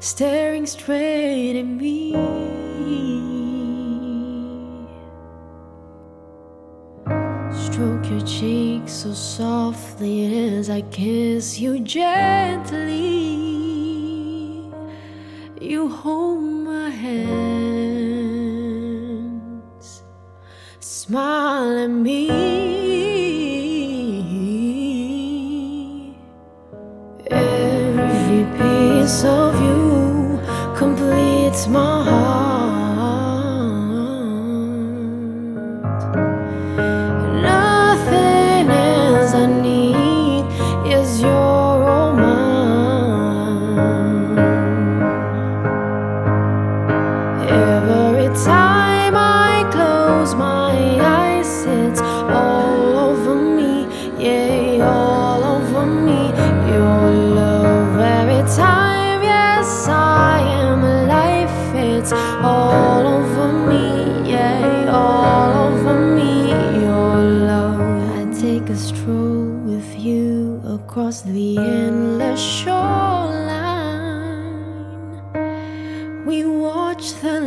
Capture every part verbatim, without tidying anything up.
staring straight at me. Stroke your cheek so softly as I kiss you gently. You hold my hands, smile at me. Every piece of you completes my heart. Nothing else I need is your all mine. Every time I close my eyes, it's all over me, yeah, all over me. Your love every time, yes, I am alive. It's all over me, yeah, all over me. Your love. I take a stroll with you across the endless shoreline. We watch the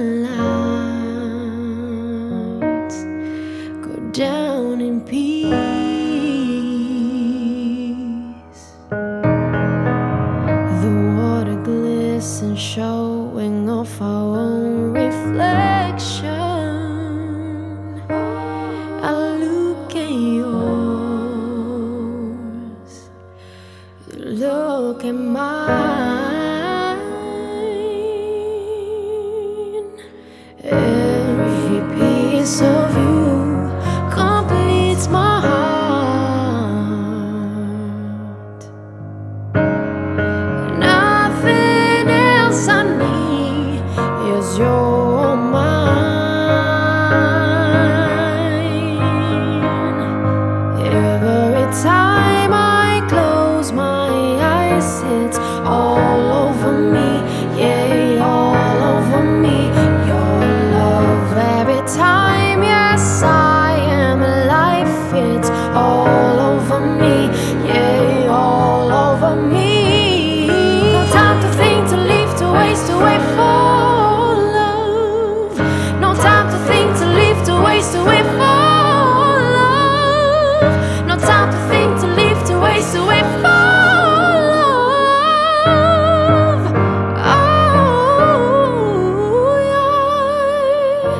lights go down in peace. The water glistens, showing off our own reflection. I look at yours, you look at mine. Every piece of you completes my heart. Nothing else I need is your mine. Every time I close my eyes, it's all over me, yeah, all over me. Your love every time, yes, I am alive. It's all over me, yeah, all over me. No time to think, to live, to waste, to wait for love. No time to think, to live, to waste, to wait for love. No time to think, to live, to waste, to wait for love. Oh, yeah.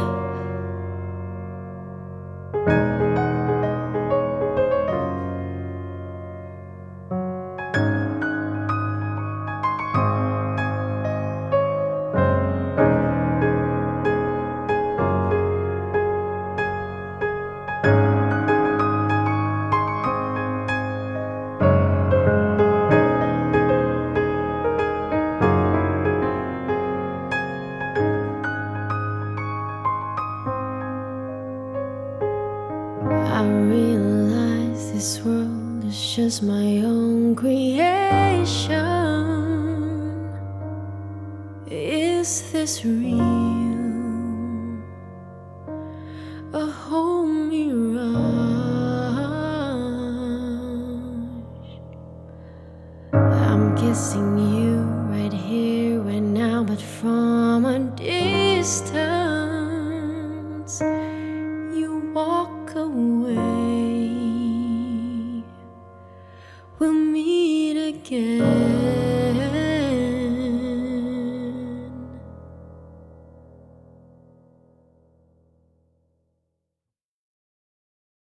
I realize this world is just my own creation. Is this real? A whole mirage. I'm kissing you right here, right now, but from a distance. You walk away, we'll meet again.